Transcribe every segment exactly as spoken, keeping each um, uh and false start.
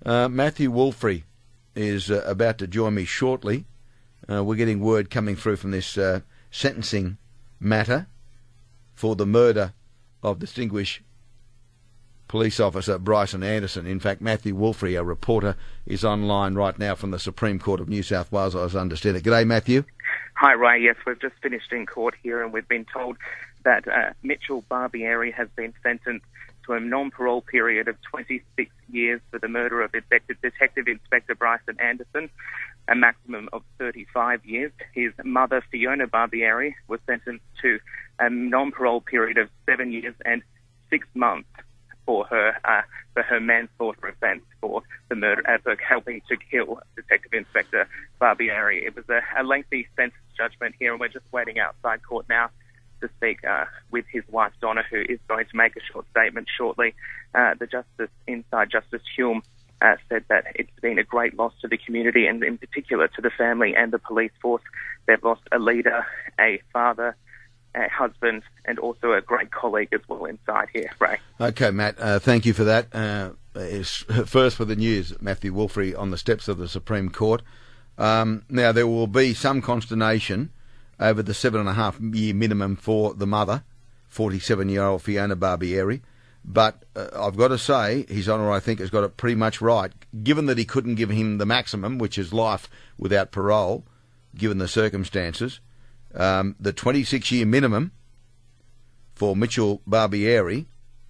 Uh, Matthew Wolfrey is uh, about to join me shortly. Uh, we're getting word coming through from this uh, sentencing matter for the murder of distinguished police officer Bryson Anderson. In fact, Matthew Wolfrey, a reporter, is online right now from the Supreme Court of New South Wales, as I understand it. G'day, Matthew. Hi, Ray. Yes, we've just finished in court here, and we've been told that uh, Mitchell Barbieri has been sentenced to a non-parole period of twenty-six years for the murder of Detective, Detective Inspector Bryson Anderson, a maximum of thirty-five years. His mother, Fiona Barbieri, was sentenced to a non-parole period of seven years and six months for her uh, for her manslaughter offence for the murder, uh, for helping to kill Detective Inspector Barbieri. It was a, a lengthy sentence judgment here, and we're just waiting outside court now to speak uh, with his wife Donna, who is going to make a short statement shortly. Uh, the Justice inside Justice Hume uh, said that it's been a great loss to the community, and in particular to the family and the police force. They've lost a leader, a father, a husband, and also a great colleague as well inside here, Ray. Okay, Matt, uh, thank you for that. Uh, first for the news, Matthew Wolfrey on the steps of the Supreme Court. Um, now, there will be some consternation over the seven and a half year minimum for the mother, forty-seven-year-old Fiona Barbieri. But uh, I've got to say, His Honour, I think, has got it pretty much right. Given that he couldn't give him the maximum, which is life without parole, given the circumstances, um, the twenty-six year minimum for Mitchell Barbieri,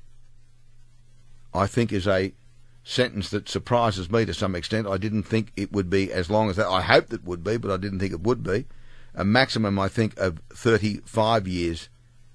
I think, is a sentence that surprises me to some extent. I didn't think it would be as long as that. I hoped it would be, but I didn't think it would be. A maximum, I think, of thirty-five years,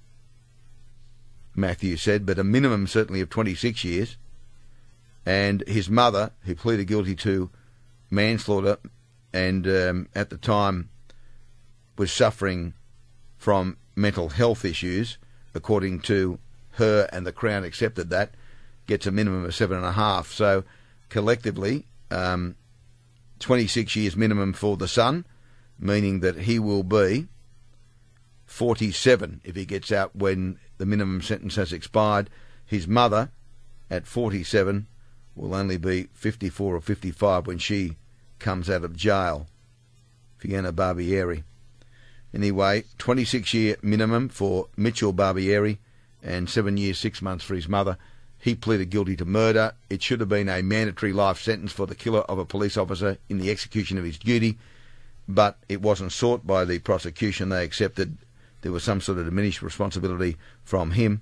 Matthew said, but a minimum certainly of twenty-six years. And his mother, who pleaded guilty to manslaughter and um, at the time was suffering from mental health issues, according to her, and the Crown accepted that, gets a minimum of seven and a half. So collectively, um, twenty-six years minimum for the son, meaning that he will be forty-seven if he gets out when the minimum sentence has expired. His mother, at forty-seven, will only be fifty-four or fifty-five when she comes out of jail. Fiona Barbieri. Anyway, twenty-six year minimum for Mitchell Barbieri and seven years, six months for his mother. He pleaded guilty to murder. It should have been a mandatory life sentence for the killer of a police officer in the execution of his duty, but it wasn't sought by the prosecution. They accepted there was some sort of diminished responsibility from him.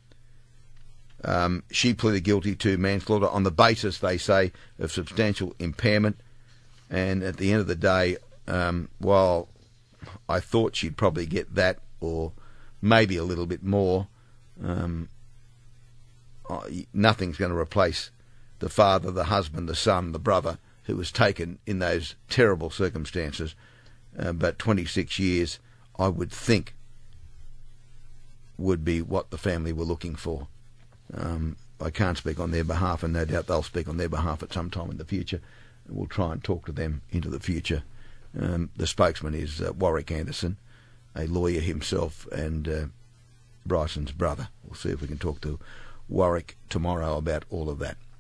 Um, she pleaded guilty to manslaughter on the basis, they say, of substantial impairment. And at the end of the day, um, while I thought she'd probably get that or maybe a little bit more, um, nothing's going to replace the father, the husband, the son, the brother who was taken in those terrible circumstances. Uh, but twenty-six years, I would think, would be what the family were looking for. Um, I can't speak on their behalf, and no doubt they'll speak on their behalf at some time in the future. We'll try and talk to them into the future. Um, the spokesman is uh, Warwick Anderson, a lawyer himself, and uh, Bryson's brother. We'll see if we can talk to Warwick tomorrow about all of that.